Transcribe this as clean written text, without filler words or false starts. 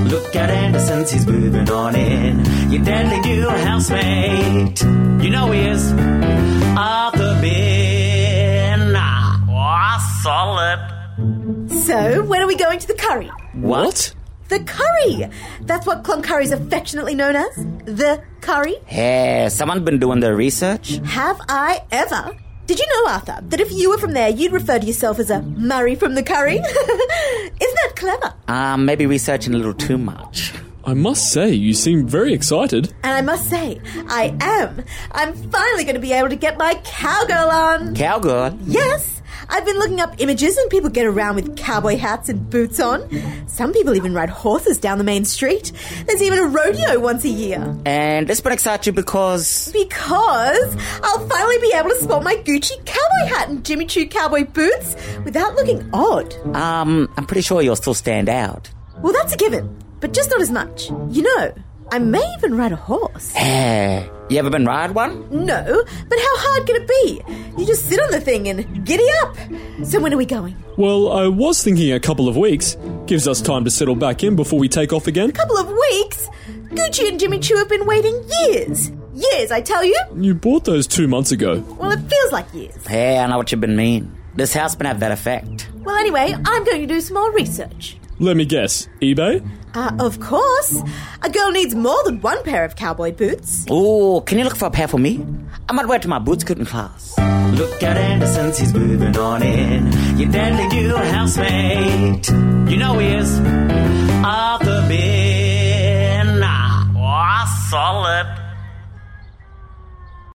Look at Anderson, he's moving on in. Your deadly new housemate. You know he is. Arthur Bin. Oh, solid. So, when are we going to the curry? What? The curry! That's what Cloncurry's affectionately known as. The curry. Hey, someone been doing their research? Have I ever? Did you know, Arthur, that if you were from there, you'd refer to yourself as a Murray from the curry? Isn't that clever? Maybe researching a little too much. I must say, you seem very excited. And I must say, I am. I'm finally going to be able to get my cowgirl on. Cowgirl? Yes. I've been looking up images and people get around with cowboy hats and boots on. Some people even ride horses down the main street. There's even a rodeo once a year. And this would excite you because... Because I'll finally be able to sport my Gucci cowboy hat and Jimmy Choo cowboy boots without looking odd. I'm pretty sure you'll still stand out. Well, that's a given, but just not as much. You know, I may even ride a horse. Hey, you ever been ride one? No, but how hard can it be? You just sit on the thing and giddy up. So when are we going? Well, I was thinking a couple of weeks. Gives us time to settle back in before we take off again. A couple of weeks? Gucci and Jimmy Choo have been waiting years. Years, I tell you. You bought those 2 months ago. Well, it feels like years. Hey, I know what you've been mean. This house been have that effect. Well, anyway, I'm going to do some more research. Let me guess. eBay? Of course. A girl needs more than one pair of cowboy boots. Ooh, can you look for a pair for me? I might wear it to my boots scooting class. Look at Anderson, he's moving on in. Your deadly new housemate. You know he is. Arthur Bin. Oh, solid.